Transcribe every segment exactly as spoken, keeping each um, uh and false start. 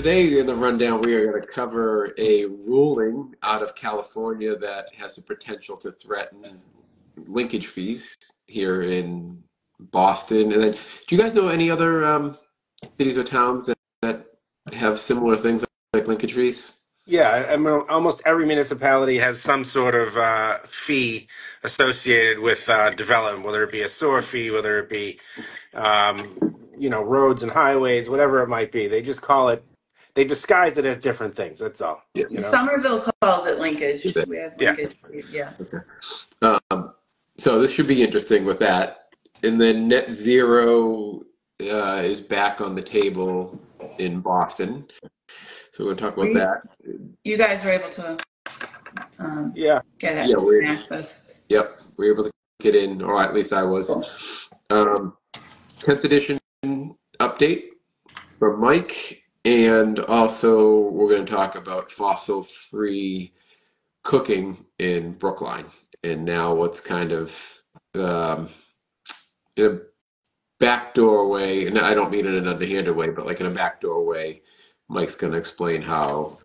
today in the rundown, we are going to cover a ruling out of California that has the potential to threaten linkage fees here in Boston. And then, do you guys know any other um, cities or towns that, that have similar things like linkage fees? Yeah, I mean, almost every municipality has some sort of uh, fee associated with uh, development, whether it be a sewer fee, whether it be, um, you know, roads and highways, whatever it might be. They just call it, they disguise it as different things. That's all. Yeah. You know? Somerville calls it linkage. Okay. We have Yeah. linkage. Yeah. Okay. Um, so this should be interesting with that. And then net zero uh, is back on the table in Boston. So we're going to talk about We, that. you guys were able to um, Yeah. get it, Yeah, we're, access. Yep, we were able to get in, or at least I was. Cool. Um, tenth edition update from Mike, and also we're going to talk about fossil-free cooking in Brookline, and now what's kind of um, in a backdoor way, and I don't mean in an underhanded way, but like in a backdoor way, Mike's going to explain how.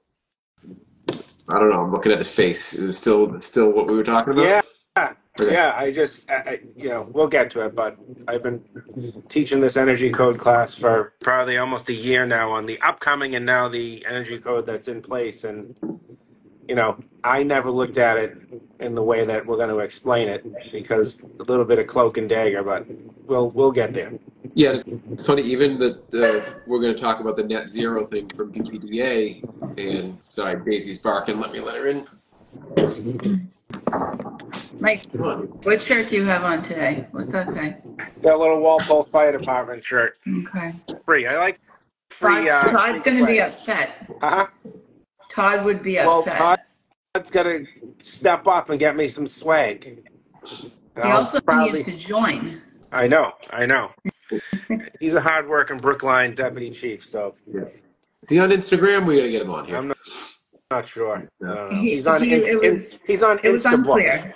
I don't know. I'm looking at his face. Is it still still what we were talking about? Yeah. Okay. Yeah, I just, I, I, you know, we'll get to it, but I've been teaching this energy code class for probably almost a year now on the upcoming and now the energy code that's in place. And, you know, I never looked at it in the way that we're going to explain it because a little bit of cloak and dagger, but we'll, we'll get there. Yeah, it's funny, even that uh, we're going to talk about the net zero thing from B P D A, and sorry, Daisy's barking. Let me let her in. Mike, Come on. what shirt do you have on today? What's that say? That little Walpole Fire Department shirt. Okay. Free. I like free. Todd, Uh, Todd's free going to be swag. upset. Huh? Todd would be Well, upset. Todd's got to step up and get me some swag. He I'll also probably- needs to join. I know, I know. He's a hard-working Brookline deputy chief, so Yeah. Is he on Instagram? We got to get him on here. I'm not, not sure. I don't know. He- He's on. he- in, it in- was- he's on It was Instabook, unclear.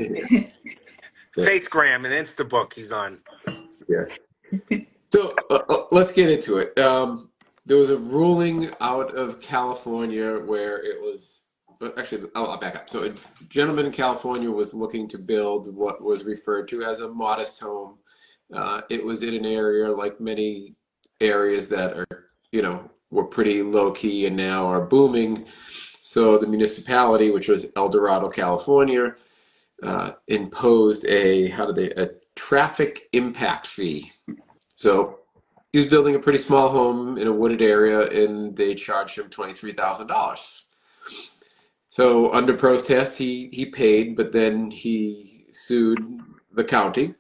Facegram, and Instabook. He's on. Yeah. So uh, uh, let's get into it. Um, there was a ruling out of California where it was but actually I'll, I'll back up. So a gentleman in California was looking to build what was referred to as a modest home. Uh, it was in an area like many areas that are, you know, were pretty low key and now are booming. So the municipality, which was El Dorado, California, uh, imposed a, how did they, a traffic impact fee. So he was building a pretty small home in a wooded area and they charged him twenty-three thousand dollars. So under protest, he, he paid, but then he sued the county,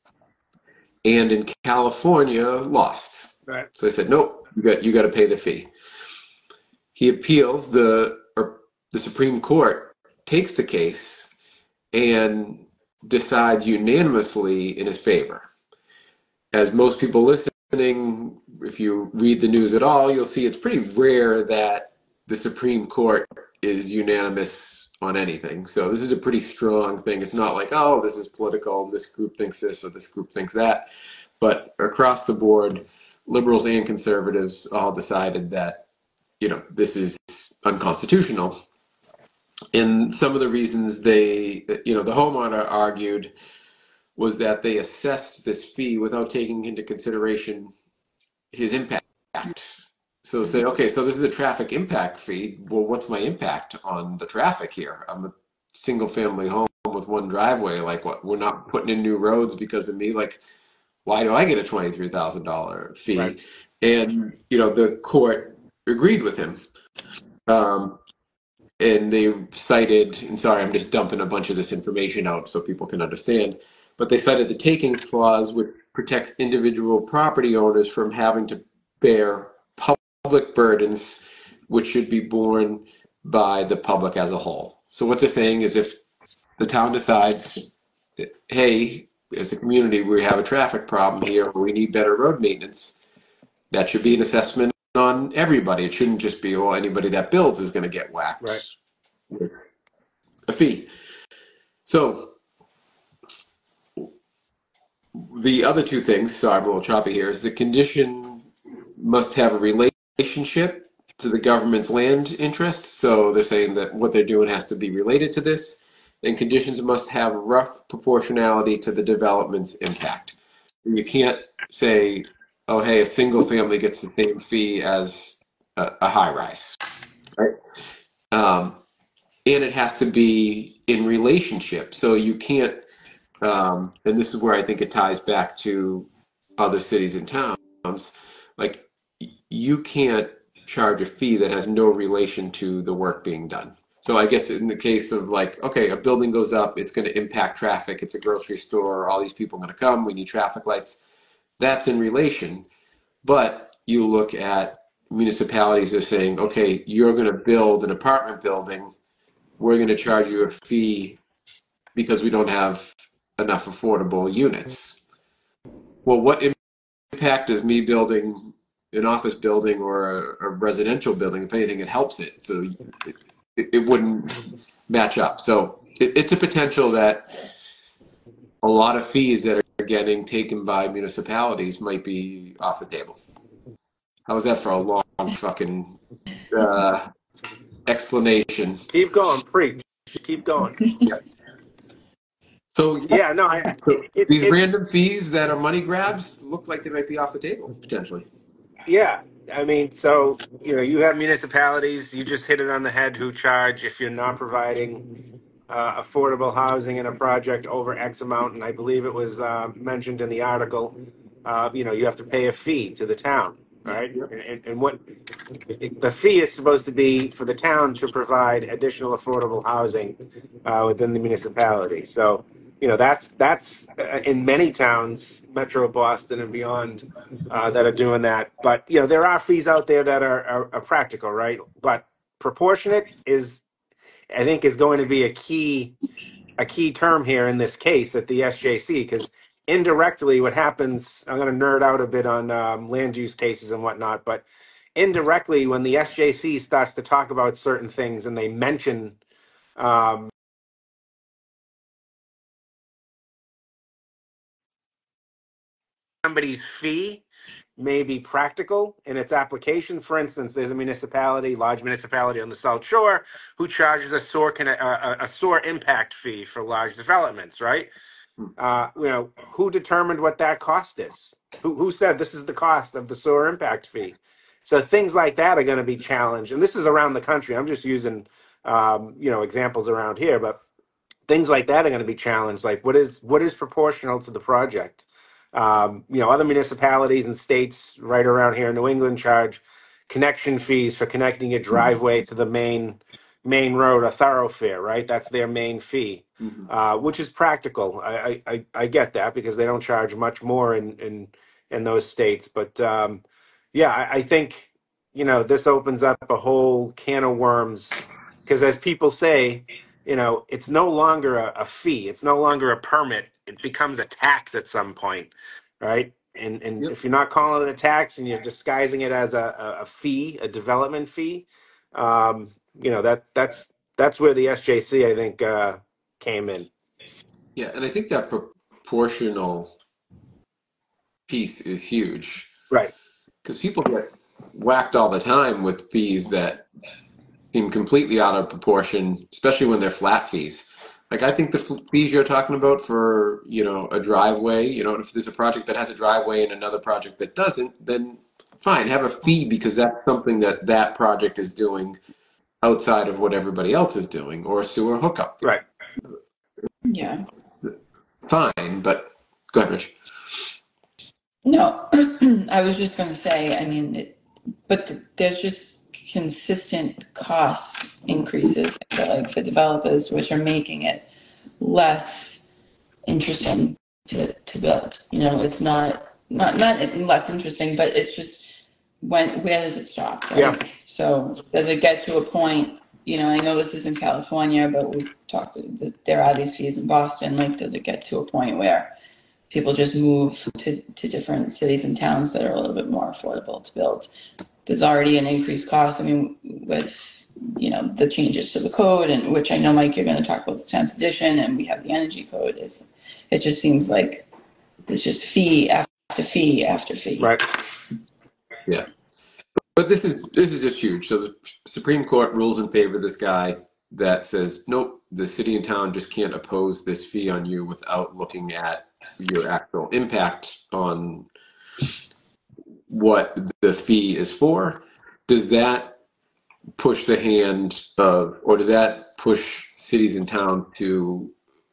and in California lost. Right. So they said, nope, you got you got to pay the fee. He appeals. The or the Supreme Court takes the case and decides unanimously in his favor. As most people listening, if you read the news at all, you'll see it's pretty rare that the Supreme Court is unanimous on anything. So this is a pretty strong thing. It's not like, oh, this is political, this group thinks this or this group thinks that. But across the board, liberals and conservatives all decided that, you know, this is unconstitutional. And some of the reasons they, you know, the homeowner argued was that they assessed this fee without taking into consideration his impact. So say, okay, so this is a traffic impact fee. Well, what's my impact on the traffic here? I'm a single family home with one driveway. Like, what? We're not putting in new roads because of me. Like, why do I get a twenty-three thousand dollars fee? Right. And, you know, the court agreed with him. Um, and they cited, and sorry, I'm just dumping a bunch of this information out so people can understand, but they cited the takings clause, which protects individual property owners from having to bear public burdens which should be borne by the public as a whole. So what they're saying is if the town decides, hey, as a community, we have a traffic problem here, or we need better road maintenance, that should be an assessment on everybody. It shouldn't just be, well, anybody that builds is going to get whacked Right. with a fee. So the other two things, sorry, I'm a little choppy here, is the condition must have a relationship to the government's land interest. So they're saying that what they're doing has to be related to this, and conditions must have rough proportionality to the development's impact. You can't say, oh, hey, a single family gets the same fee as a, a high rise, right? Um, and it has to be in relationship. So you can't, um, and this is where I think it ties back to other cities and towns, like you can't charge a fee that has no relation to the work being done. So I guess in the case of like, okay, a building goes up, it's going to impact traffic. It's a grocery store. All these people are going to come. We need traffic lights. That's in relation. But you look at municipalities that are saying, okay, you're going to build an apartment building. We're going to charge you a fee because we don't have enough affordable units. Well, what impact does me building an office building or a, a residential building? If anything, it helps it. So it, it, it wouldn't match up. So it, it's a potential that a lot of fees that are getting taken by municipalities might be off the table. How was that for a long fucking uh, explanation? Keep going, preach. Keep going. Yeah. So Yeah, no, I, it, these it's, random fees that are money grabs look like they might be off the table potentially. yeah, I mean, so, you know, you have municipalities, you just hit it on the head, who charge if you're not providing uh, affordable housing in a project over X amount. And I believe it was uh, mentioned in the article, uh, you know, you have to pay a fee to the town, right? Yep. And, and what the fee is supposed to be for the town to provide additional affordable housing uh, within the municipality. So, you know, that's that's uh, in many towns, Metro Boston and beyond, uh, that are doing that. But, you know, there are fees out there that are, are, are practical, right? But proportionate is, I think, is going to be a key a key term here in this case at the S J C, because indirectly what happens, I'm going to nerd out a bit on um, land use cases and whatnot, but indirectly when the S J C starts to talk about certain things and they mention um, somebody's fee may be practical in its application. For instance, there's a municipality, large municipality on the South Shore, who charges a SOAR, con- a, a SOAR impact fee for large developments, right? Uh, you know, who determined what that cost is? Who, who said this is the cost of the SOAR impact fee? So things like that are going to be challenged. And this is around the country. I'm just using, um, you know, examples around here, but things like that are going to be challenged. Like what is what is proportional to the project? Um, you know, other municipalities and states right around here in New England charge connection fees for connecting a driveway to the main main road, a thoroughfare, right? That's their main fee, Mm-hmm. uh, which is practical. I, I, I get that because they don't charge much more in in, in those states. But um, yeah, I, I think, you know, this opens up a whole can of worms because, as people say, you know, it's no longer a, a fee. It's no longer a permit. It becomes a tax at some point, right? And and Yep. if you're not calling it a tax and you're disguising it as a, a, a fee, a development fee, um, you know, that that's that's where the S J C, I think, uh, came in. Yeah, and I think that proportional piece is huge Right. because people get whacked all the time with fees that seem completely out of proportion, especially when they're flat fees. Like I think the f- fees you're talking about for, you know, a driveway, you know, if there's a project that has a driveway and another project that doesn't, then fine, have a fee because that's something that that project is doing outside of what everybody else is doing, or a sewer hookup fee. Right. Yeah. Fine, but go ahead, Rich. No, I was just going to say, I mean, it, but the, there's just consistent cost increases, I feel like, for developers, which are making it less interesting to, to build. You know, it's not, not, not less interesting, but it's just, when, where does it stop? Right? Yeah. So does it get to a point, you know, I know this is in California, but we talked, there are these fees in Boston. Like, does it get to a point where people just move to, to different cities and towns that are a little bit more affordable to build? There's already an increased cost. I mean, with, you know, the changes to the code, and which I know, Mike, you're going to talk about the tenth edition, and we have the energy code. Is it just seems like there's just fee after fee after fee. Right. Yeah. but this is this is just huge. So the Supreme Court rules in favor of this guy that says, nope, the city and town just can't oppose this fee on you without looking at your actual impact on what the fee is for. Does that push the hand of, or does that push cities and towns to,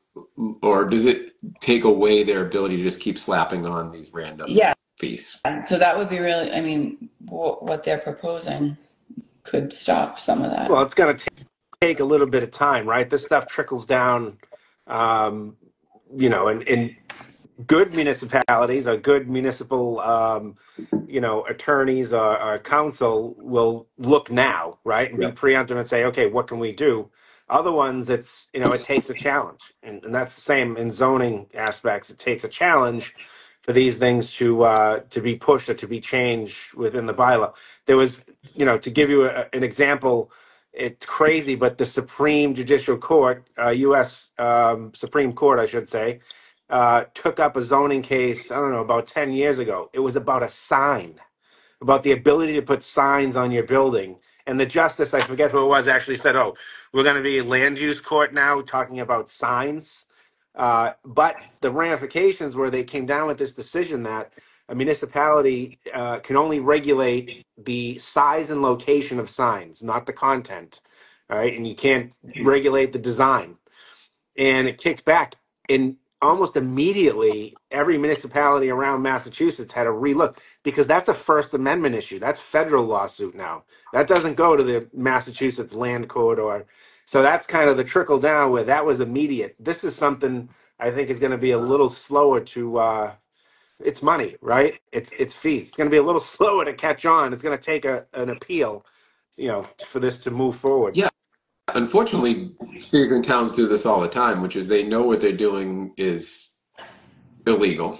or does it take away their ability to just keep slapping on these random Yeah. fees? So that would be really, I mean, wh- what they're proposing could stop some of that. Well, it's going to take a little bit of time, right? This stuff trickles down, um, you know, in, in good municipalities or good municipal, um, you know, attorneys or, or council will look now, right? And be Yep. preemptive and say, okay, what can we do? Other ones, it's, you know, it takes a challenge. And, and that's the same in zoning aspects. It takes a challenge for these things to uh, to be pushed or to be changed within the bylaw. There was, you know, to give you a, an example, it's crazy, but the Supreme Judicial Court, uh, U S Um, Supreme Court, I should say, uh, took up a zoning case, I don't know, about ten years ago. It was about a sign, about the ability to put signs on your building. And the justice, I forget who it was, actually said, oh, we're going to be land use court now talking about signs. Uh, but the ramifications were they came down with this decision that a municipality uh, can only regulate the size and location of signs, not the content. All right. And you can't regulate the design. And it kicks back. And almost immediately, every municipality around Massachusetts had a relook because that's a First Amendment issue. That's federal lawsuit now. That doesn't go to the Massachusetts Land Court or. So that's kind of the trickle down where that was immediate. This is something I think is going to be a little slower to, uh, it's money, right? It's it's fees. It's going to be a little slower to catch on. It's going to take a, an appeal, you know, for this to move forward. Yeah. Unfortunately, cities and towns do this all the time, which is they know what they're doing is illegal,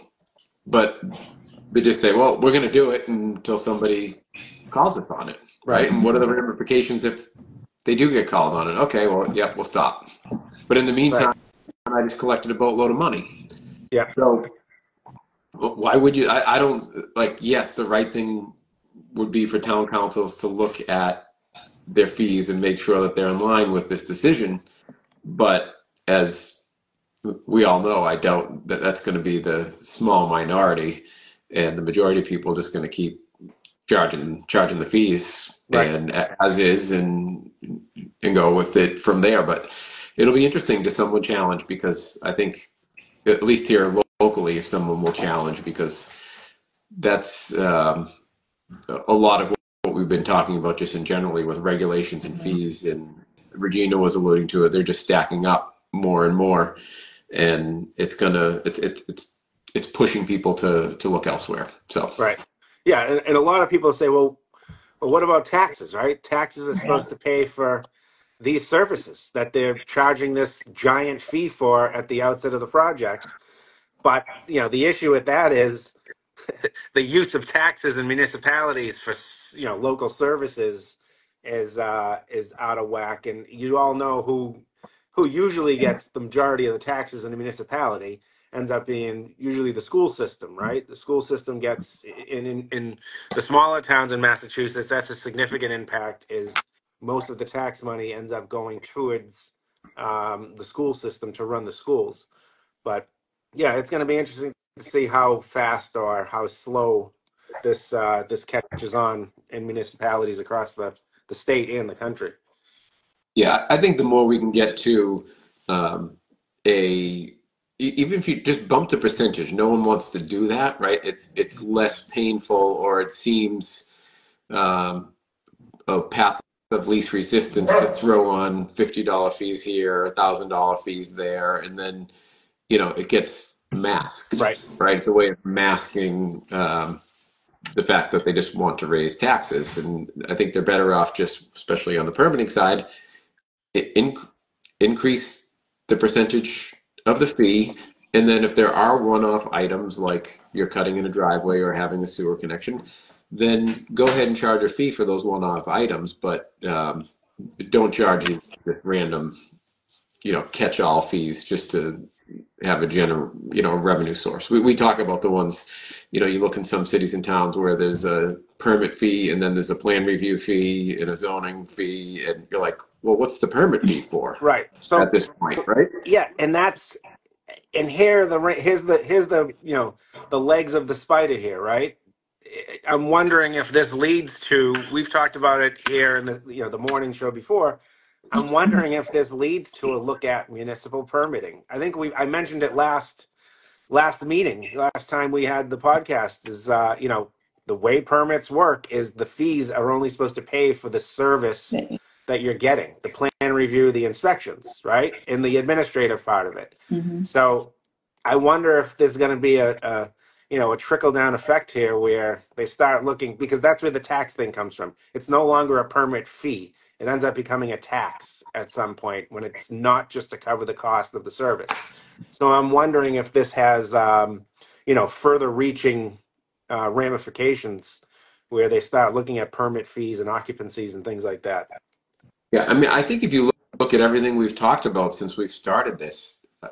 but they just say, well, we're going to do it until somebody calls us on it, right? Right. And what are the ramifications if they do get called on it? Okay, well, yeah, we'll stop. But in the meantime, right. I just collected a boatload of money. Yeah. So why would you? I, I don't like. Yes, the right thing would be for town councils to look at their fees and make sure that they're in line with this decision. But as we all know, I doubt that that's going to be the small minority, and the majority of people are just going to keep charging charging the fees right. and as is and and go with it from there. But it'll be interesting to someone challenge, because I think at least here locally, if someone will challenge, because that's um, a lot of what we've been talking about just in generally with regulations and fees, and Regina was alluding to it. They're just stacking up more and more, and it's gonna it's it's it's it's pushing people to to look elsewhere. So right, yeah, and, and a lot of people say, well, well, what about taxes? Right, taxes are supposed to pay for these services that they're charging this giant fee for at the outset of the project. But you know, the issue with that is the use of taxes in municipalities for, you know, local services is uh, is out of whack. And you all know who who usually gets the majority of the taxes in a municipality ends up being usually the school system, right? The school system gets in in, in the smaller towns in Massachusetts. That's a significant impact. Is most of the tax money ends up going towards um, the school system to run the schools. But yeah, it's going to be interesting to see how fast or how slow this uh, this catches on in municipalities across the, the state and the country. Yeah, I think the more we can get to um, a, even if you just bump the percentage, no one wants to do that, right? It's it's less painful, or it seems um, a path of least resistance to throw on fifty dollar fees here, one thousand dollar fees there, and then, you know, it gets masked, Right. right? It's a way of masking um, the fact that they just want to raise taxes. And I think they're better off just, especially on the permitting side, in, increase the percentage of the fee. And then if there are one-off items like you're cutting in a driveway or having a sewer connection, then go ahead and charge a fee for those one-off items, but um, don't charge you with random, you know, catch-all fees just to have a gener, you know, revenue source. We, we talk about the ones, you know, you look in some cities and towns where there's a permit fee and then there's a plan review fee and a zoning fee. And you're like, well, what's the permit fee for Right. So at this point, right? yeah, and that's and here the here's the here's the you know the legs of the spider here, right? I'm wondering if this leads to. We've talked about it here in the you know the morning show before. I'm wondering if this leads to a look at municipal permitting. I think we I mentioned it last last meeting, last time we had the podcast. Is uh, you know the way permits work is the fees are only supposed to pay for the service that you're getting, the plan review, the inspections, right, and the administrative part of it. Mm-hmm. So I wonder if there's going to be a, a you know a trickle down effect here where they start looking, because that's where the tax thing comes from. It's no longer a permit fee. It ends up becoming a tax at some point when it's not just to cover the cost of the service. So I'm wondering if this has um, you know further reaching uh, ramifications where they start looking at permit fees and occupancies and things like that. Yeah, I mean, I think if you look, look at everything we've talked about since we've started this, uh,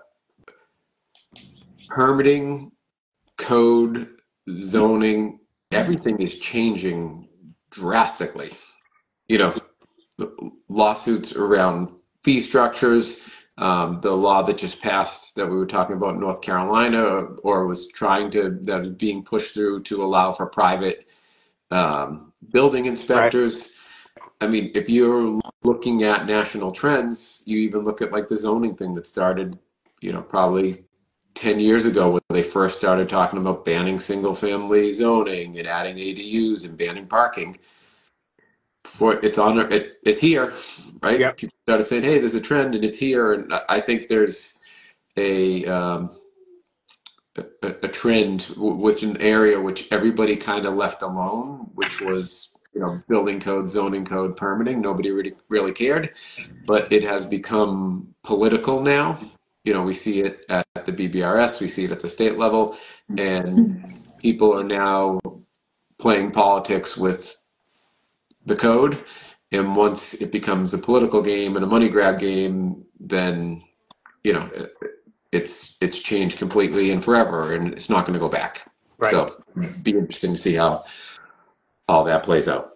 permitting, code, zoning, everything is changing drastically. You know, lawsuits around fee structures, um, the law that just passed that we were talking about in North Carolina, or was trying to, that is being pushed through to allow for private um, building inspectors. Right. I mean, if you're looking at national trends, you even look at like the zoning thing that started, you know, probably ten years ago when they first started talking about banning single family zoning and adding A D Us and banning parking. For it's on it, it's here, right? Yep. People started saying, hey, there's a trend and it's here. And I think there's a, um, a, a trend with an area which everybody kind of left alone, which was, you know, building code, zoning code, permitting. Nobody really really cared, but it has become political now. You know, we see it at the B B R S, we see it at the state level, and people are now playing politics with the code. And once it becomes a political game and a money grab game, then, you know, it, it's it's changed completely and forever, and it's not going to go back. Right. So it'd be interesting to see how all that plays out.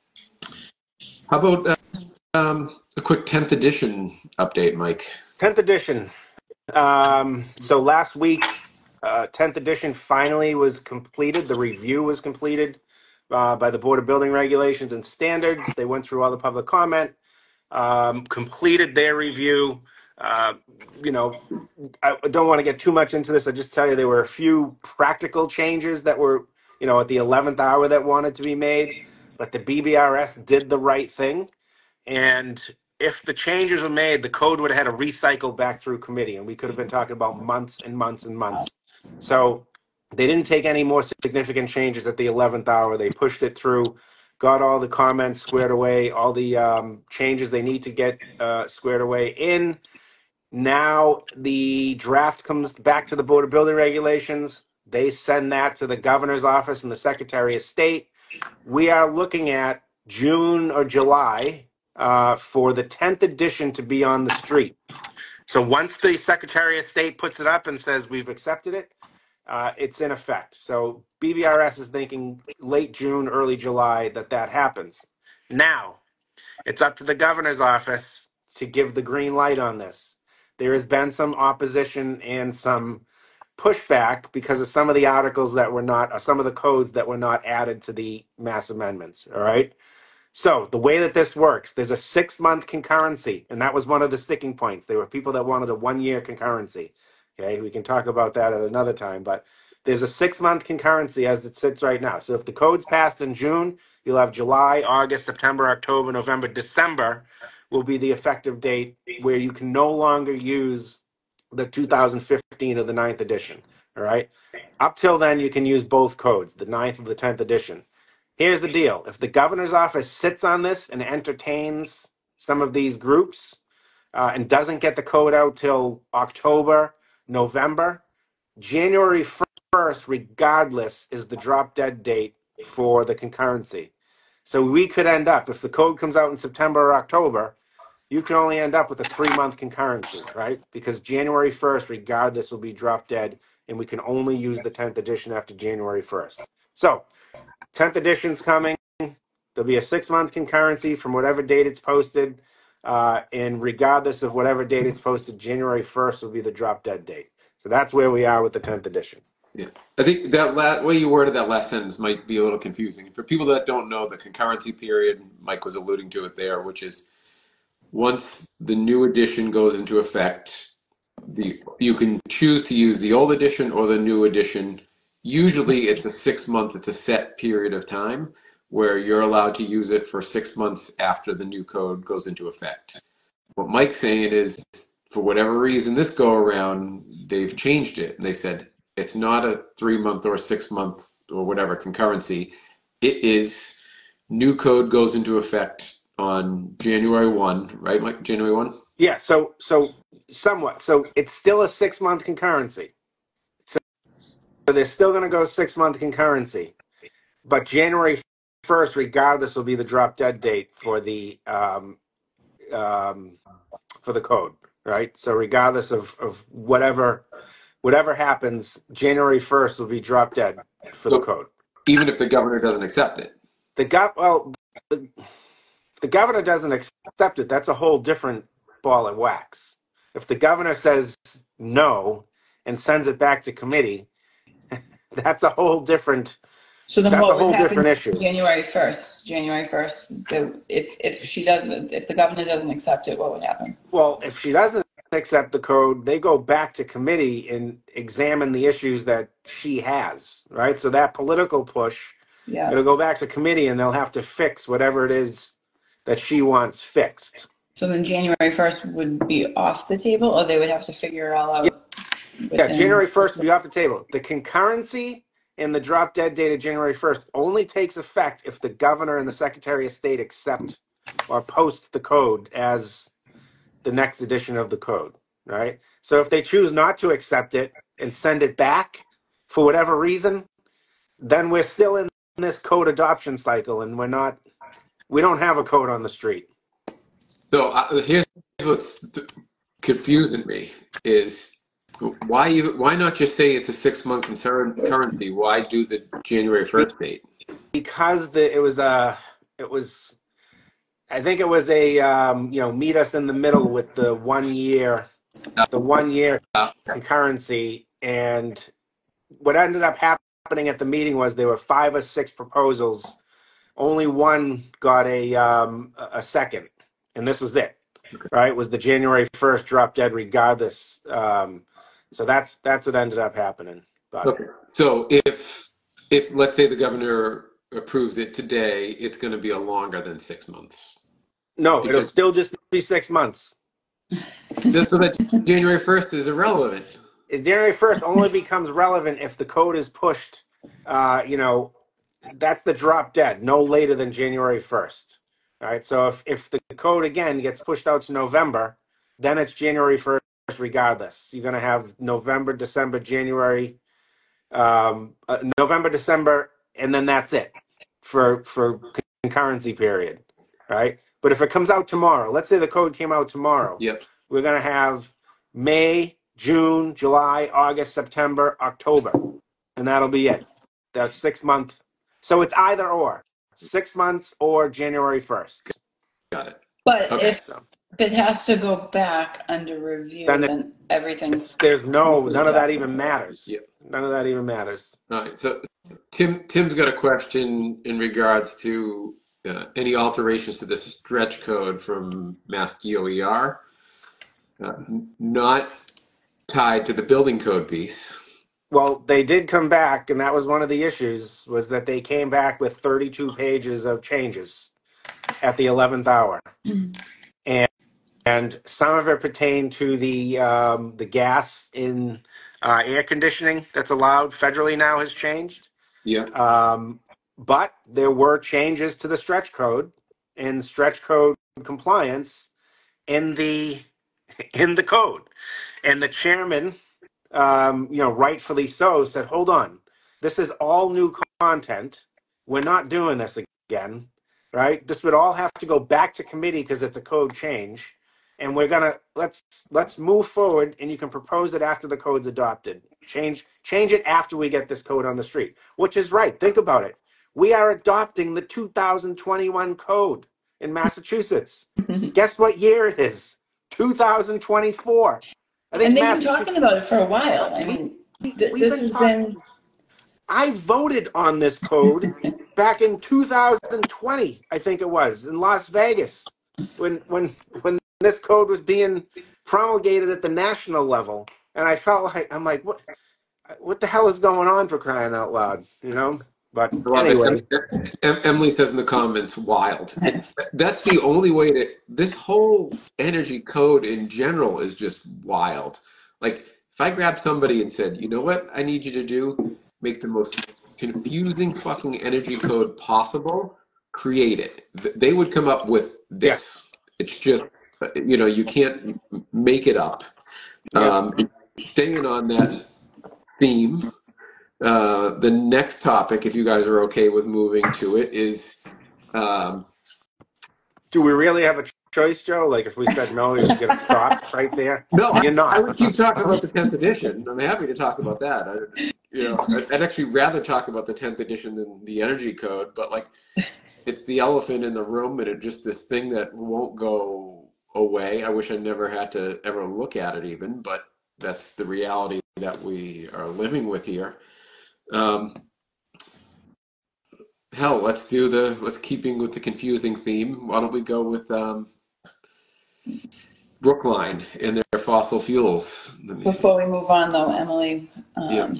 How about uh, um, a quick tenth edition update, Mike? tenth edition. Um, so last week, uh, tenth edition finally was completed. The review was completed uh, by the Board of Building Regulations and Standards. They went through all the public comment, um, completed their review. Uh, you know, I don't want to get too much into this. I just tell you there were a few practical changes that were, you know, at the eleventh hour that wanted to be made. But the B B R S did the right thing. And if the changes were made, the code would have had to recycle back through committee, and we could have been talking about months and months and months. So they didn't take any more significant changes at the eleventh hour. They pushed it through, got all the comments squared away, all the um, changes they need to get uh, squared away in. Now the draft comes back to the Board of Building Regulations. They send that to the governor's office and the Secretary of State. We are looking at June or July uh, for the tenth edition to be on the street. So once the Secretary of State puts it up and says we've accepted it, uh, it's in effect. So B B R S is thinking late June, early July that that happens. Now, it's up to the governor's office to give the green light on this. There has been some opposition and some pushback because of some of the articles that were not, or some of the codes that were not added to the mass amendments, all right? So the way that this works, there's a six-month concurrency, and that was one of the sticking points. There were people that wanted a one-year concurrency, okay? We can talk about that at another time, but there's a six-month concurrency as it sits right now. So if the code's passed in June, you'll have July, August, September, October, November, December will be the effective date where you can no longer use the two thousand fifteen or the ninth edition, all right? Up till then, you can use both codes, the ninth or the tenth edition. Here's the deal. If the governor's office sits on this and entertains some of these groups uh, and doesn't get the code out till October, November, January first, regardless, is the drop dead date for the concurrency. So we could end up, if the code comes out in September or October, you can only end up with a three-month concurrency, right? Because January first, regardless, will be drop dead, and we can only use the tenth edition after January first. So, tenth edition's coming. There'll be a six-month concurrency from whatever date it's posted, uh, and regardless of whatever date it's posted, January first will be the drop dead date. So that's where we are with the tenth edition. Yeah, I think that la- way you worded that last sentence might be a little confusing. For people that don't know, the concurrency period, Mike was alluding to it there, which is once the new edition goes into effect, the you can choose to use the old edition or the new edition. Usually it's a six month, it's a set period of time where you're allowed to use it for six months after the new code goes into effect. What Mike's saying is, for whatever reason this go around, they've changed it. And they said, it's not a three month or a six month or whatever concurrency. It is new code goes into effect on January first, right, Mike? January first? Yeah, so so somewhat. So it's still a six-month concurrency. So, so they're still going to go six-month concurrency. But January first, regardless, will be the drop dead date for the um, um, for the code, right? So regardless of, of whatever whatever happens, January first will be drop dead for the So code. even if the governor doesn't accept it. The gov well, the, the governor doesn't accept it. That's a whole different ball of wax. If the governor says no and sends it back to committee, that's a whole different. So then That's what a would whole happen different issue. January first? January first, the, if if she doesn't, if the governor doesn't accept it, what would happen? Well, if she doesn't accept the code, they go back to committee and examine the issues that she has, right? So that political push, Yeah. it'll go back to committee and they'll have to fix whatever it is that she wants fixed. So then January first would be off the table, or they would have to figure it all out? Yeah, within- January first will be off the table. The concurrency and the drop dead date of January first only takes effect if the governor and the secretary of state accept or post the code as the next edition of the code, right? So if they choose not to accept it and send it back for whatever reason, then we're still in this code adoption cycle and we're not, we don't have a code on the street. So uh, here's what's th- confusing me is why you why not just say it's a six month concurrency? Why do the January first date? Because the, it was a, it was, I think it was a, um, you know, meet us in the middle with the one year, the one year concurrency. And what ended up happening at the meeting was there were five or six proposals. Only one got a, um, a second, and this was it, Okay. right? It was the January first drop dead regardless. Um, so that's, that's what ended up happening. But Okay. So if if let's say the governor approves it today, it's going to be a longer than six months. no, it'll Because- still just be six months. Just so that January first is irrelevant. January first only becomes relevant if the code is pushed, uh, you know, that's the drop dead, no later than January first. All right, so if, if the code, again, gets pushed out to November, then it's January first regardless. You're going to have November, December, January, um, uh, November, December, and then that's it for, for concurrency period, right? But if it comes out tomorrow, let's say the code came out tomorrow, Yep. we're going to have May, June, July, August, September, October, and that'll be it. That's six months. So it's either or, six months or January first. Got it. But Okay. if if it has to go back under review, Then then, it- everything's There's no, none of that even matters. Yep. None of that even matters. All right. So Tim Tim's got a question in regards to uh, any alterations to the stretch code from Mass D O E R, uh, n- not tied to the building code piece. Well, they did come back, and that was one of the issues, was that they came back with thirty-two pages of changes at the eleventh hour. and and some of it pertained to the um, the gas in uh, air conditioning that's allowed federally now has changed. Yeah. Um, but there were changes to the stretch code and stretch code compliance in the in the code. And the chairman, um, you know, rightfully so, said, hold on, this is all new content. We're not doing this again, right? This would all have to go back to committee because it's a code change. And we're gonna let's let's move forward, and you can propose it after the code's adopted. Change change it after we get this code on the street, which is right. Think about it. We are adopting the two thousand twenty-one code in Massachusetts. Guess what year it is? two thousand twenty-four. I think And they've been Massachusetts, talking about it for a while. I mean, th- we've this been has talking. been. I voted on this code back in two thousand twenty, I think it was, in Las Vegas, when when when this code was being promulgated at the national level. And I felt like I'm like, what what the hell is going on, for crying out loud, you know? But anyway, Em- Emily says in the comments, wild. That's the only way to. This whole energy code in general is just wild. Like, if I grabbed somebody and said, you know what I need you to do? Make the most confusing fucking energy code possible, create it. Th- They would come up with yeah, this. It's just, you know, you can't make it up. yeah. Um, staying on that theme, uh, the next topic, if you guys are okay with moving to it, is um, Do we really have a choice, Joe? Like, if we said no, you would get stopped right there. no. You're I not. would keep talking about the tenth edition. I'm happy to talk about that. I, you know, I'd I'd actually rather talk about the tenth edition than the energy code. But like, it's the elephant in the room, and it's just this thing that won't go away. I wish I never had to ever look at it, even. But that's the reality that we are living with here. Um, hell, let's do the let's keeping with the confusing theme. Why don't we go with um, Brookline and their fossil fuels? Let me see. Before we move on, though, Emily, Yeah. um,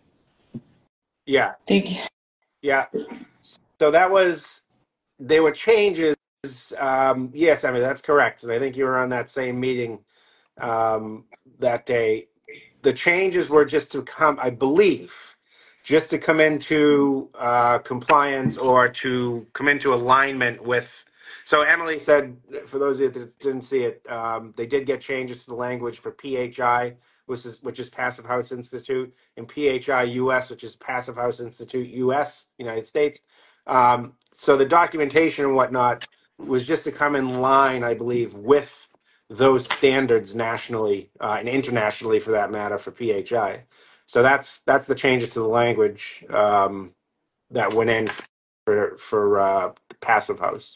Yeah, think yeah. So that was, they were changes. Um, yes, I mean, that's correct. And I think you were on that same meeting um, that day. The changes were just to come, I believe, just to come into uh, compliance or to come into alignment with. So Emily said, for those of you that didn't see it, um, they did get changes to the language for P H I, which is which is Passive House Institute, and P H I U S, which is Passive House Institute U S, United States. Um, so the documentation and whatnot was just to come in line, I believe, with those standards nationally uh, and internationally, for that matter, for P H I. So that's that's the changes to the language um, that went in for for uh, the Passive House.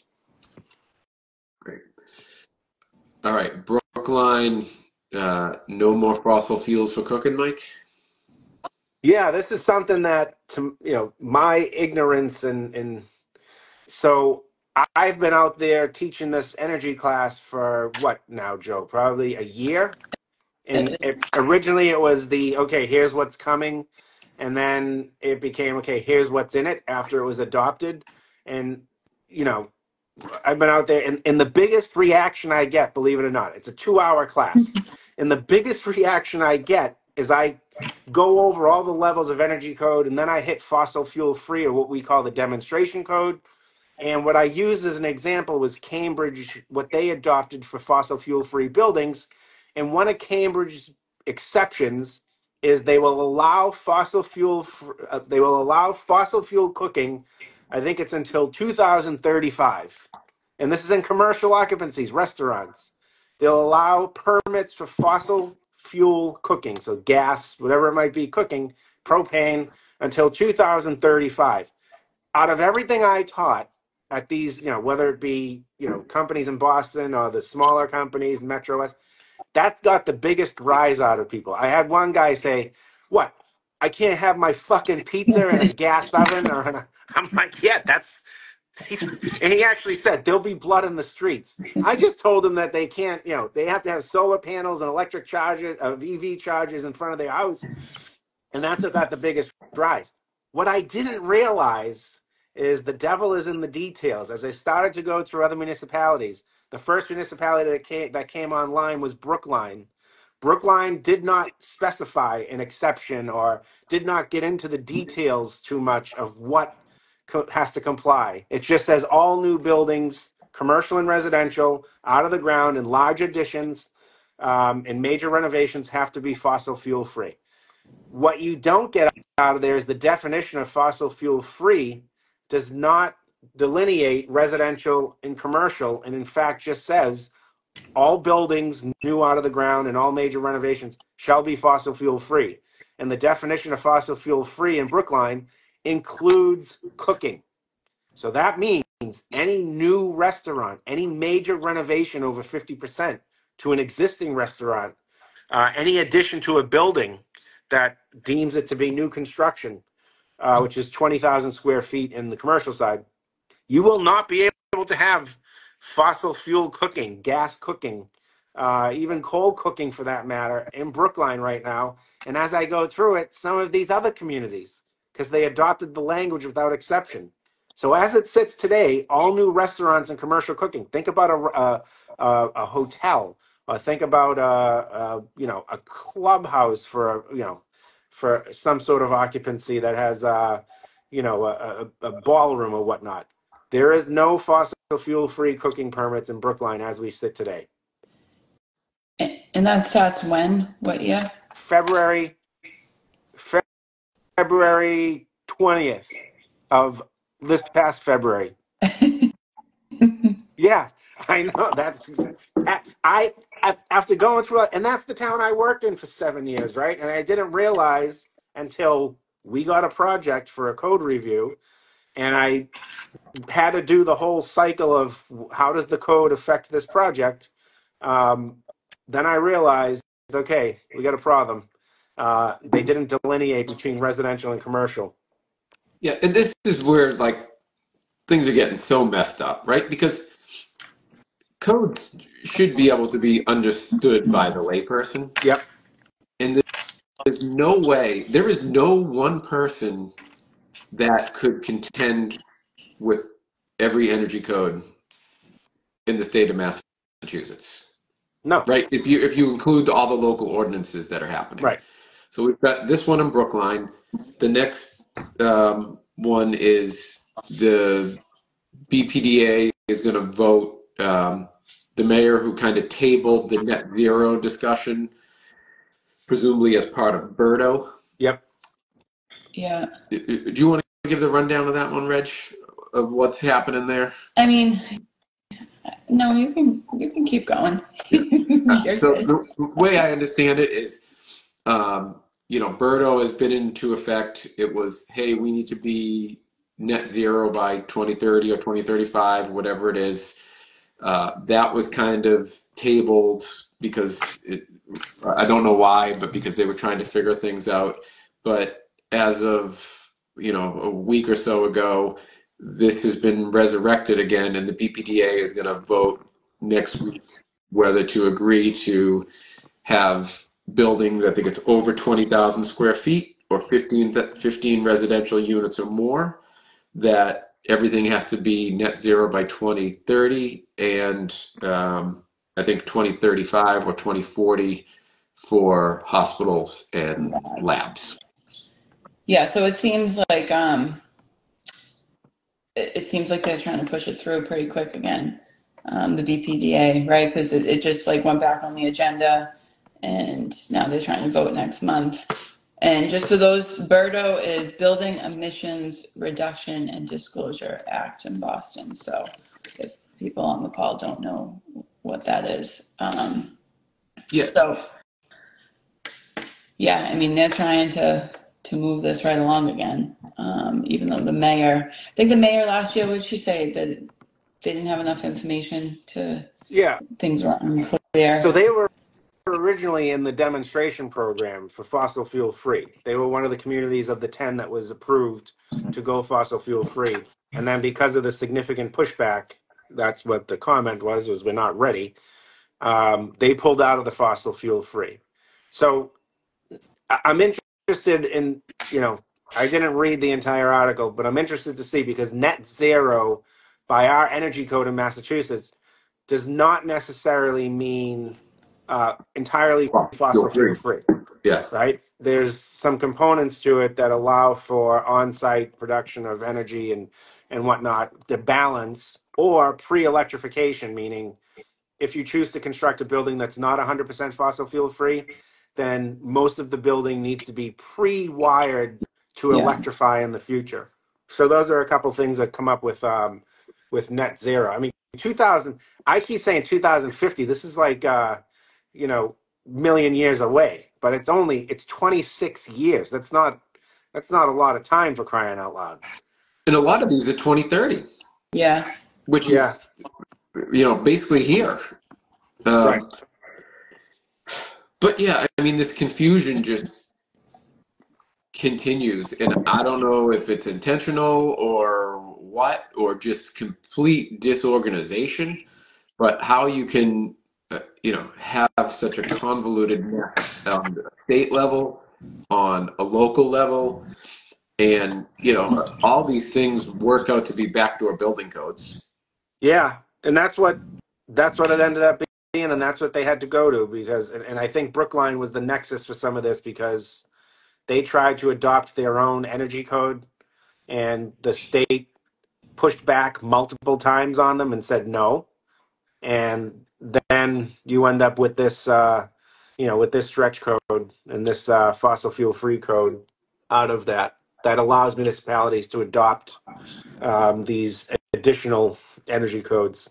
Great. All right, Brookline. Uh, no more fossil fuels for cooking, Mike. Yeah, this is something that, to you know, my ignorance and and so I've been out there teaching this energy class for what now, Joe? Probably a year. And it, originally it was the, okay, here's what's coming. And then it became, okay, here's what's in it after it was adopted. And, you know, I've been out there, and, and the biggest reaction I get, believe it or not, it's a two hour class. And the biggest reaction I get is I go over all the levels of energy code, and then I hit fossil fuel free, or what we call the demonstration code. And what I used as an example was Cambridge, what they adopted for fossil fuel free buildings. And one of Cambridge's exceptions is they will allow fossil fuel, uh, they will allow fossil fuel cooking. I think it's until two thousand thirty-five. And this is in commercial occupancies, restaurants. They'll allow permits for fossil fuel cooking, so gas, whatever it might be, cooking, propane, until two thousand thirty-five. Out of everything I taught at these, you know, whether it be, you know, companies in Boston or the smaller companies, Metro West, that's got the biggest rise out of people. I had one guy say, what, I can't have my fucking pizza in a gas oven? Or in a... I'm like, yeah, that's, and he actually said, there'll be blood in the streets. I just told him that they can't, you know, they have to have solar panels and electric chargers, uh, E V chargers in front of their house. And that's what got the biggest rise. What I didn't realize is the devil is in the details. As I started to go through other municipalities, the first municipality that came, that came online was Brookline. Brookline did not specify an exception or did not get into the details too much of what co- has to comply. It just says all new buildings, commercial and residential, out of the ground, and large additions um, and major renovations have to be fossil fuel free. What you don't get out of there is the definition of fossil fuel free does not delineate residential and commercial, and in fact just says all buildings new out of the ground and all major renovations shall be fossil fuel free. And the definition of fossil fuel free in Brookline includes cooking. So that means any new restaurant, any major renovation over fifty percent to an existing restaurant, uh, any addition to a building that deems it to be new construction, uh, which is twenty thousand square feet in the commercial side, you will not be able to have fossil fuel cooking, gas cooking, uh, even coal cooking for that matter, in Brookline right now. And as I go through it, some of these other communities, because they adopted the language without exception. So as it sits today, all new restaurants and commercial cooking, think about a, a, a, a hotel, or think about a, a, you know, a clubhouse for, a, you know, for some sort of occupancy that has, uh, you know, a, a, a ballroom or whatnot. There is no fossil fuel-free cooking permits in Brookline as we sit today. And that starts when? What year? February, Fe- February twentieth of this past February. Yeah, I know. That's I, I after going through it, and that's the town I worked in for seven years, right? And I didn't realize until we got a project for a code review, and I had to do the whole cycle of how does the code affect this project. Um, then I realized, okay, we got a problem. Uh, they didn't delineate between residential and commercial. Yeah, and this is where like things are getting so messed up, right? Because codes should be able to be understood by the layperson. Yep. And there's no way, there is no one person that could contend with every energy code in the state of Massachusetts. No. Right? If you if you include all the local ordinances that are happening. Right. So we've got this one in Brookline. The next um, one is the B P D A is going to vote um, the mayor who kind of tabled the net zero discussion, presumably as part of Berto. Yep. Yeah. Do you want to give the rundown of that one, Reg, of what's happening there? I mean, no, you can you can keep going. You're So good. the way I understand it is, um, you know, Berto has been into effect. It was, hey, we need to be net zero by twenty thirty or twenty thirty-five, whatever it is. Uh, that was kind of tabled because it, I don't know why, but because they were trying to figure things out. But as of, you know, a week or so ago, this has been resurrected again, and the B P D A is going to vote next week whether to agree to have buildings, I think it's over twenty thousand square feet or fifteen, fifteen residential units or more, that everything has to be net zero by twenty thirty, and um, I think twenty thirty-five or twenty forty for hospitals and labs. Yeah, so it seems like um, it, it seems like they're trying to push it through pretty quick again, um, the B P D A, right? Because it, it just like went back on the agenda, and now they're trying to vote next month. And just for those, Berto is Building Emissions Reduction and Disclosure Act in Boston. So if people on the call don't know what that is. Um, Yeah. So, yeah, I mean, they're trying to, to move this right along again, um, even though the mayor, I think the mayor last year, what did she say? That they didn't have enough information to, Yeah. things were unclear. So they were originally in the demonstration program for fossil fuel free. They were one of the communities of the ten that was approved to go fossil fuel free. And then because of the significant pushback, that's what the comment was, was we're not ready. Um, they pulled out of the fossil fuel free. So I- I'm interested in, you know, I didn't read the entire article, but I'm interested to see, because net zero by our energy code in Massachusetts does not necessarily mean uh, entirely fossil fuel free. Yeah. Right? There's some components to it that allow for on-site production of energy and, and whatnot, the balance, or pre-electrification, meaning if you choose to construct a building that's not one hundred percent fossil fuel free, then most of the building needs to be pre-wired to Yeah. electrify in the future. so those are a couple things that come up with um, with net zero. I mean, two thousand. I keep saying two thousand fifty. This is like uh, you know, million years away, but it's only it's twenty-six years. That's not that's not a lot of time for crying out loud. And a lot of these are twenty thirty, Yeah. which Yeah. is, you know, basically here. Um, Right. But yeah, I mean, this confusion just continues, and I don't know if it's intentional or what, or just complete disorganization. But how you can, uh, you know, have such a convoluted mess on the state level, on a local level, and you know, all these things work out to be backdoor building codes. Yeah, and that's what that's what it ended up being, and that's what they had to go to because, and, and I think Brookline was the nexus for some of this because they tried to adopt their own energy code, and the state pushed back multiple times on them and said no, and then you end up with this, uh, you know, with this stretch code and this uh, fossil fuel free code out of that that allows municipalities to adopt um, these additional energy codes.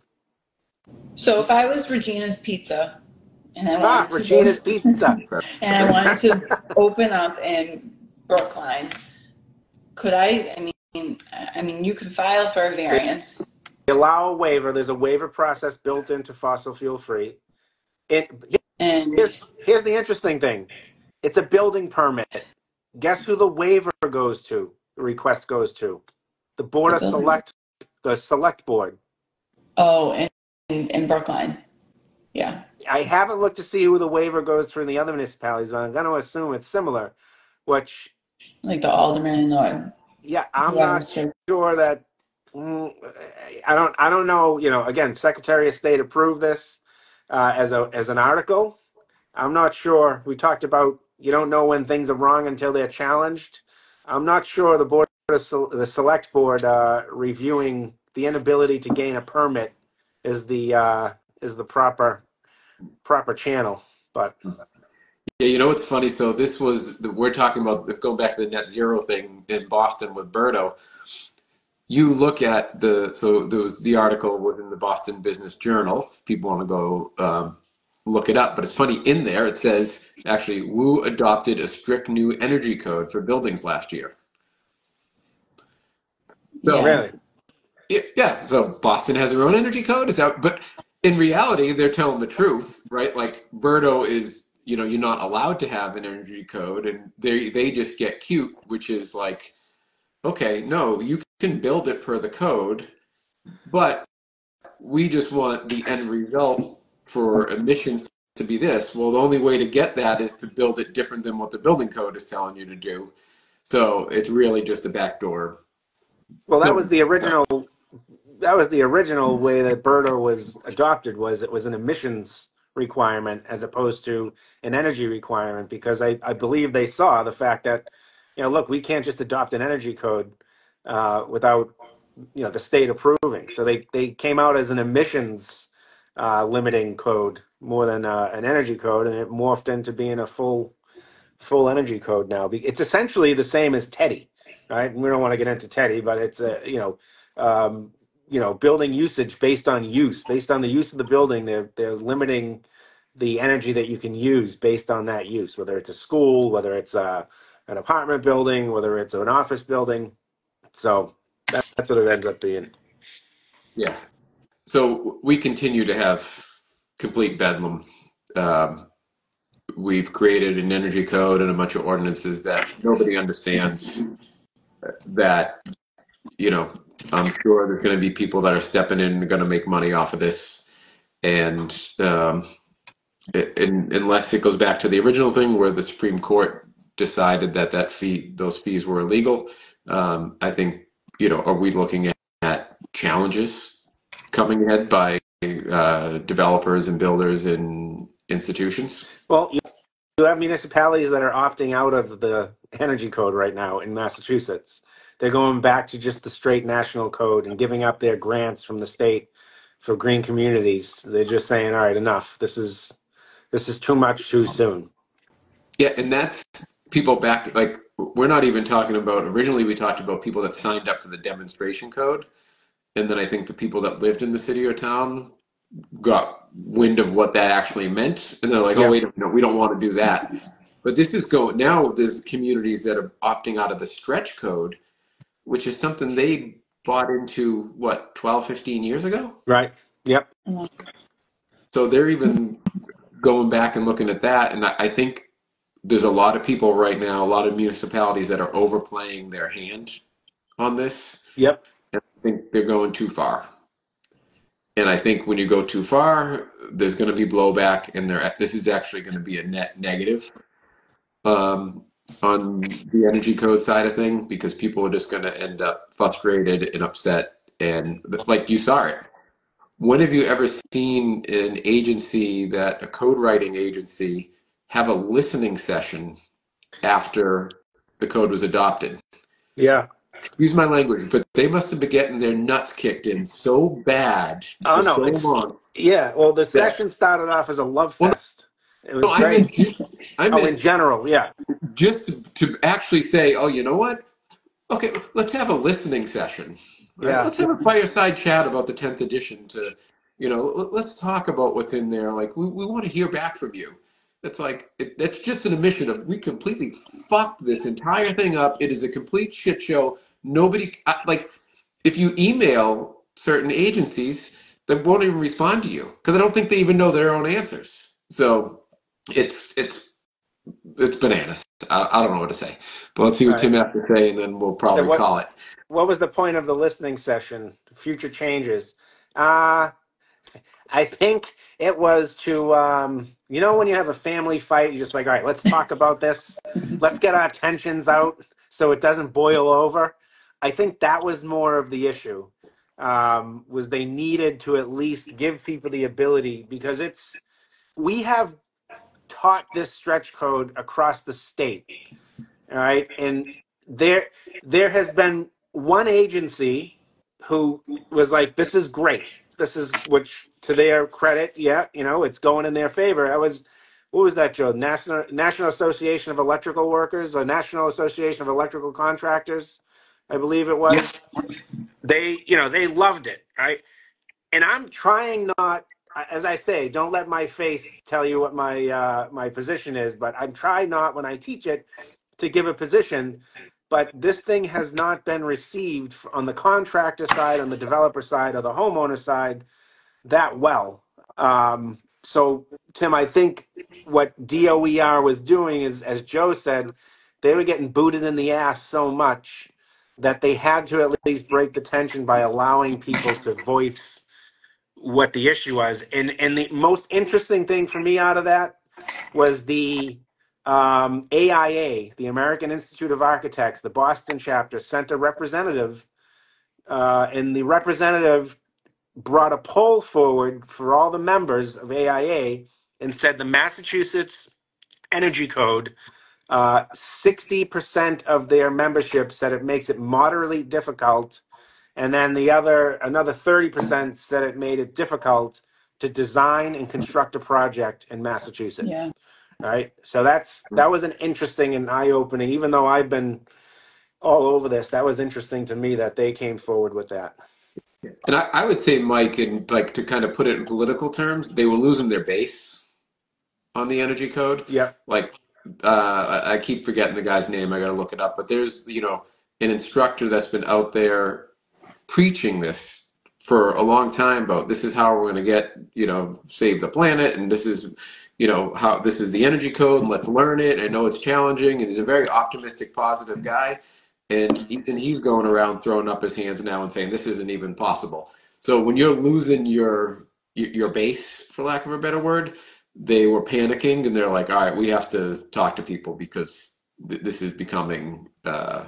So if I was Regina's Pizza and I Ah, wanted to Regina's go, Pizza. and I wanted to open up in Brookline, could I? I mean, I mean, you could file for a variance. They allow a waiver. There's a waiver process built into fossil fuel free. It, And here's, here's the interesting thing. It's a building permit. Guess who the waiver goes to? The request goes to the board The of building. select, the select board. oh, in, in, in Brookline. Yeah. I haven't looked to see who the waiver goes through in the other municipalities, but I'm going to assume it's similar. Which, Like the alderman or yeah, I'm whoever's not to- sure that. mm, I don't. I don't know. You know, again, Secretary of State approved this uh, as a as an article. I'm not sure. We talked about you don't know when things are wrong until they're challenged. I'm not sure the board, the select board, uh, reviewing the inability to gain a permit is the uh, is the proper proper channel. But Yeah, you know what's funny? So this was the, we're talking about going back to the net zero thing in Boston with Berto. You look at the so there was the article within the Boston Business Journal. If people want to go um, look it up, but it's funny in there. It says actually, Wu adopted a strict new energy code for buildings last year. So, Yeah. really, yeah, yeah, so Boston has their own energy code. Is that? But in reality, they're telling the truth, right? Like Berto is, you know, you're not allowed to have an energy code, and they they just get cute, which is like, okay, no, you can build it per the code, but we just want the end result for emissions to be this. Well, the only way to get that is to build it different than what the building code is telling you to do. So it's really just a backdoor. well, that was the original. That was the original way that Berto was adopted. Was it was an emissions requirement as opposed to an energy requirement? Because I, I believe they saw the fact that, you know, look, we can't just adopt an energy code uh, without, you know, the state approving. So they, they came out as an emissions uh, limiting code more than uh, an energy code, and it morphed into being a full full energy code now. It's essentially the same as Teddy, right? And we don't want to get into Teddy, but it's a you know. Um, you know, building usage based on use, based on the use of the building. They're they're limiting the energy that you can use based on that use, whether it's a school, whether it's a, an apartment building, whether it's an office building. So that, that's what it ends up being. Yeah. So we continue to have complete bedlam. Um, we've created an energy code and a bunch of ordinances that nobody understands. That, you know, I'm sure there's going to be people that are stepping in and going to make money off of this. And um, it, and unless it goes back to the original thing where the Supreme Court decided that that fee, those fees were illegal, um, I think, you know, are we looking at, at challenges coming ahead by uh, developers and builders and institutions? Well, you, you have municipalities that are opting out of the energy code right now in Massachusetts. They're going back to just the straight national code and giving up their grants from the state for green communities. They're just saying, all right, enough. This is this is too much too soon. Yeah, and that's people back, like, we're not even talking about, originally we talked about people that signed up for the demonstration code. And then I think the people that lived in the city or town got wind of what that actually meant. And they're like, Yeah. oh, wait a minute, we don't want to do that. But this is going, now there's communities that are opting out of the stretch code, which is something they bought into, what, twelve, fifteen years ago? Right. Yep. So they're even going back and looking at that. And I, I think there's a lot of people right now, a lot of municipalities that are overplaying their hand on this. Yep. And I think they're going too far. And I think when you go too far, there's going to be blowback, and there. This is actually going to be a net negative um, on the energy code side of thing, because people are just going to end up frustrated and upset. And like you saw it. When have you ever seen an agency, that a code writing agency, have a listening session after the code was adopted? Yeah. Excuse my language, but they must have been getting their nuts kicked in so bad Oh, for no, so it's- long. Yeah. Well, the that- session started off as a love Well, fest. It was No, I great. meant, I Oh, in meant general, yeah. just to actually say, oh, you know what? Okay, let's have a listening session. Right? Yeah. Let's have a fireside chat about the tenth edition to, you know, l- let's talk about what's in there. Like, we, we want to hear back from you. It's like, it, that's just an admission of, we completely fucked this entire thing up. It is a complete shit show. Nobody, I- like, if you email certain agencies, they won't even respond to you, because I don't think they even know their own answers. So it's, it's, it's bananas. I, I don't know what to say, but let's see what Right. Tim has to say, and then we'll probably So what- call it. What was the point of the listening session? Future changes. Uh, I think it was to, um, you know, when you have a family fight, you're just like, all right, let's talk about this. Let's get our tensions out so it doesn't boil over. I think that was more of the issue, um, was they needed to at least give people the ability, because it's, we have taught this stretch code across the state. All right. And there, there has been one agency who was like, this is great. This is, which to their credit, yeah, you know, it's going in their favor. I was, what was that, Joe? National National Association of Electrical Workers, or National Association of Electrical Contractors, I believe it was. They, you know, they loved it, right? And I'm trying not, as I say, don't let my face tell you what my uh, my position is, but I'm trying not, when I teach it, to give a position. But this thing has not been received on the contractor side, on the developer side, or the homeowner side that well. Um, so, Tim, I think what D O E R was doing is, as Joe said, they were getting booted in the ass so much that they had to at least break the tension by allowing people to voice what the issue was. And and the most interesting thing for me out of that was the um, A I A, the American Institute of Architects, the Boston chapter, sent a representative, uh, and the representative brought a poll forward for all the members of A I A and said the Massachusetts Energy Code, uh, sixty percent of their membership said it makes it moderately difficult, and then the other, another thirty percent said it made it difficult to design and construct a project in Massachusetts. Yeah. Right. So that's, that was an interesting and eye-opening, even though I've been all over this, that was interesting to me that they came forward with that. And I, I would say, Mike, and like, to kind of put it in political terms, they were losing their base on the energy code. Yeah. Like, uh, I keep forgetting the guy's name. I got to look it up. But there's, you know, an instructor that's been out there preaching this for a long time about, this is how we're going to get, you know, save the planet, and this is, you know, how this is the energy code, and let's learn it. I know it's challenging, and he's a very optimistic, positive guy. And even he's going around throwing up his hands now and saying this isn't even possible. So when you're losing your your base, for lack of a better word, they were panicking, and they're like, all right, we have to talk to people, because th- this is becoming, uh,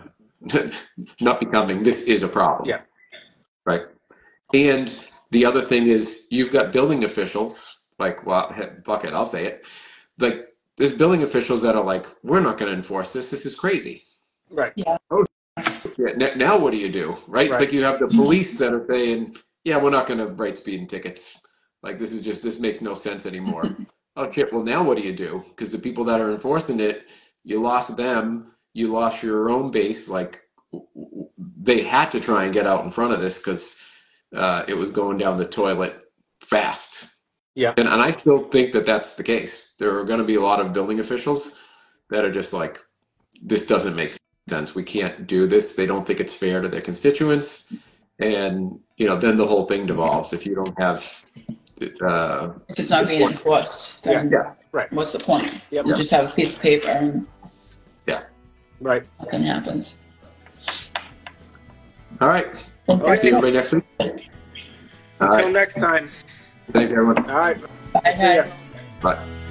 not becoming, this is a problem. Yeah. Right. And the other thing is, you've got building officials, like, well, heck, fuck it, I'll say it. Like, there's building officials that are like, we're not going to enforce this. This is crazy. Right. Yeah. Yeah, n- now what do you do, right? It's Right. like you have the police that are saying, yeah, we're not going to write speeding tickets. Like, this is just, this makes no sense anymore. Oh, shit, well, now what do you do? Because the people that are enforcing it, You lost them. You lost your own base. Like they had to try and get out in front of this because uh, it was going down the toilet fast. Yeah. And, and I still think that that's the case. There are going to be a lot of building officials that are just like, this doesn't make sense. We can't do this. They don't think it's fair to their constituents. And, you know, then the whole thing devolves. If you don't have... Uh, if it's not being enforced, then yeah, yeah, right. What's the point? Yep. You just have a piece of paper and yeah, right. Nothing happens. All right. Well, I'll see everybody next week. All Until right. next time. Thanks, everyone. All right. Bye, guys. Bye.